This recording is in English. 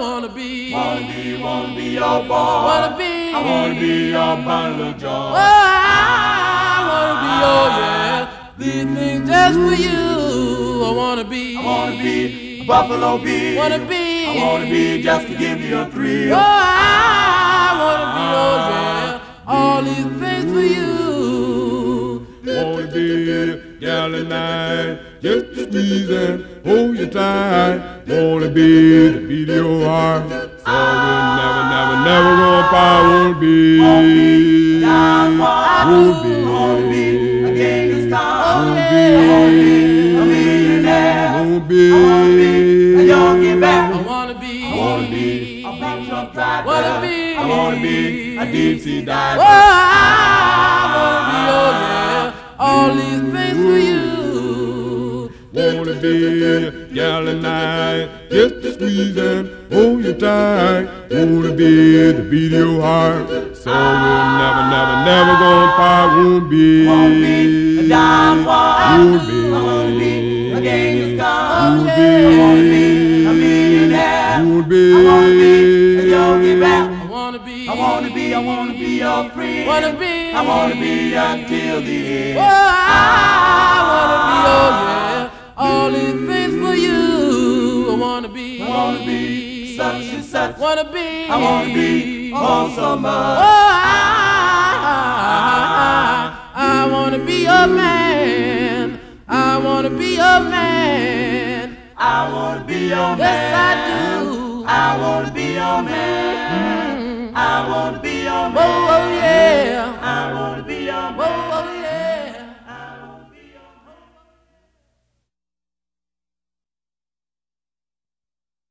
wanna be your boy. Wanna be. I wanna be your bundle of joy. Oh, I wanna be your, yeah. These things just for you. I wanna be. I wanna be a Buffalo Bill. Wanna be. I wanna be just to give you a thrill. Oh, I wanna be, oh yeah. All these things for you. Wanna be the gal at night, just to squeeze and hold you tight. Wanna be the beat of your heart, so we'll never, never, never gonna part. Wanna be, Wanna be a Genghis Khan. Oh, I yeah. wanna be a millionaire. wanna I wanna be a Yankee back. I wanna be. I wanna be a big truck driver. Wanna be. I wanna be a deep sea diver. Oh, I wanna be, oh yeah. All these things for you. wanna be the gal at night, just to squeeze and hold you tight. Wanna be the beat of your heart, so we'll never, never, never gonna part. Wanna be a Don Juan. I wanna be a Genghis Khan. I wanna be a millionaire. I wanna be a Yogi Bear. I wanna be. I wanna be your friend. Wanna be. I wanna be until the end. Oh, I wanna be, oh yeah. All these things for you. I wanna be. I wanna be such and such. Wanna be. I wanna be oh so much. Oh, I wanna be your man. I wanna be your man. I wanna be your man. Yes, I do. I wanna be your man. I wanna be your man. Oh,